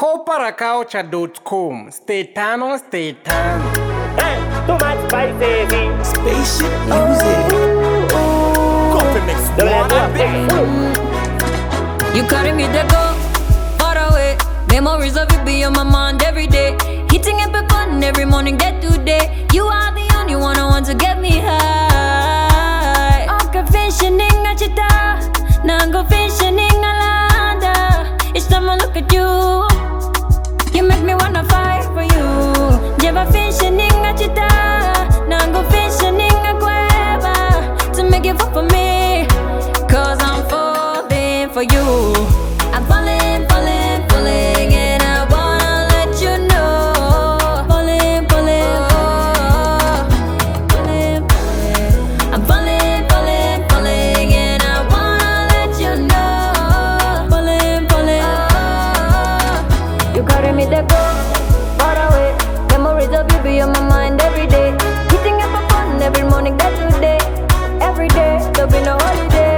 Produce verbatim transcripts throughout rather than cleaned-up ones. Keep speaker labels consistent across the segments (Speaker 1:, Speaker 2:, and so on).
Speaker 1: coparacaucha dot com. Stay tano, stay tano.
Speaker 2: Hey, too much spicy.
Speaker 3: Spaceship music.
Speaker 1: Coffee mix one.
Speaker 4: You carry me to go far away. Memories of you be on my mind every day. Hitting every button every morning, day to day. You are the only one I want to get me high. I'll go fishing in a chita. Now go fishing in a landa. Each time I look at you, you make me wanna fight for you. Never fishing in a chita. Now go fishing in a cueva. To make you fall for me, cause I'm falling for you. I'm falling, falling, falling, and I wanna let you know. Falling, falling, oh, falling, falling. I'm falling, falling, falling, and I wanna let you know. Falling, falling, oh. You carry me to go far away. Memories of you be on my mind every day. Hitting up a phone every morning, day to day. Every day, there'll be no holiday.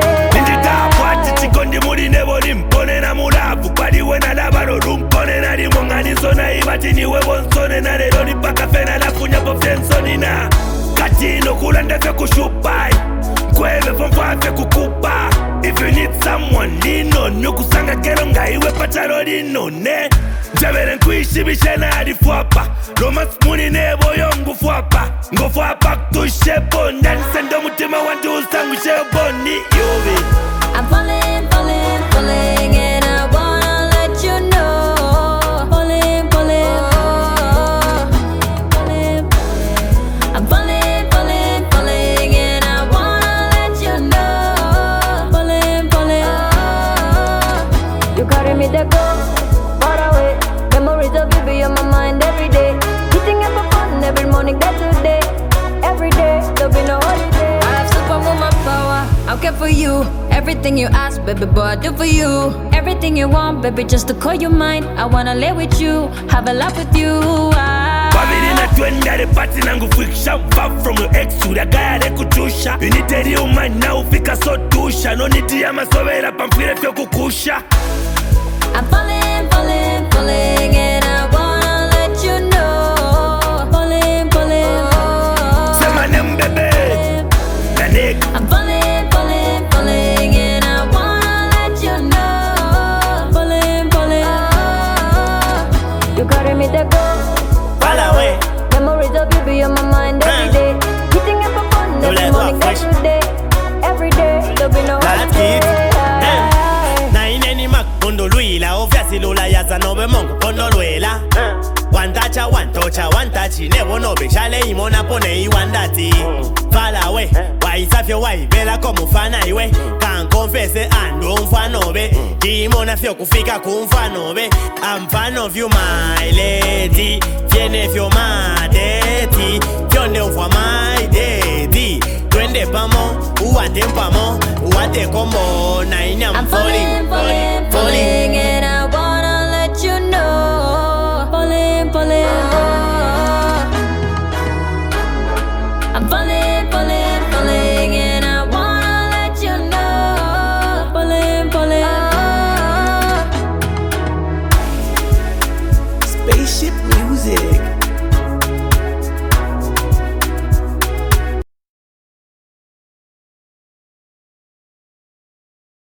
Speaker 5: Chikondi muri nebo limpone na mulavu Padi wena labaro rumpone na limonga nisona Ibati niwe bonsone na lelo nipaka fena na kunyapo fensoni na Katino kulanda fe kushupai Kweve fomfa fe kukupa If you need someone lino Nukusanga kero nga iwe pacharo lino ne Jabere nkuishi bishena adi fuapa Lomas muni nebo yongu fuapa Ngo fuapa kutushe bonda Nisendo mutima wantu usangu sheboni Yobi
Speaker 4: I'm falling, falling, falling, and I wanna let you know. Falling, falling, oh, falling, falling. I'm falling, falling, falling, and I wanna let you know. Falling, falling, oh. You carry me to go far away. Memories of you be on my mind every day. Hitting up a phone every morning, day to day. Every day, there'll be no holiday. I have superwoman power, I'll care for you. Everything you ask, baby boy, I do for you. Everything you want, baby, just to call you mine. I wanna lay with you, have a laugh with you.
Speaker 5: Babili na twenda de party nangu friction. Far from your ex to the guy de kutusha. You need to real mind now, fika so tusha. No need to yama sovera pamphile fyo kukusha.
Speaker 4: I'm falling, falling, falling, and I wanna let you know. Falling, falling, oh.
Speaker 5: Say my name, baby. Nanik.
Speaker 4: I'm falling, falling, falling, and I wanna let you know. Falling, falling, oh. You carry me to go
Speaker 2: Fall away.
Speaker 4: Memories of you be on my mind every day. Hitting up a phone every morning, day to day. Every day, there'll be no holiday.
Speaker 2: Na ineni makundo luila Ofyasi lula yaza nobe mongo kondo luela One touch, one touch, one touch Nevo nobe shale imona pone iwandati Fall away, waisafyo waivela komu fana iwe Kan confesse ando mfanobe Imona fyo kufika kumfanobe I'm fan of you my lady Viene fyo madeti Fyonde mfwa my daddy Twende pamo, uwate mpamo Uwate kombo, na ini I'm falling, falling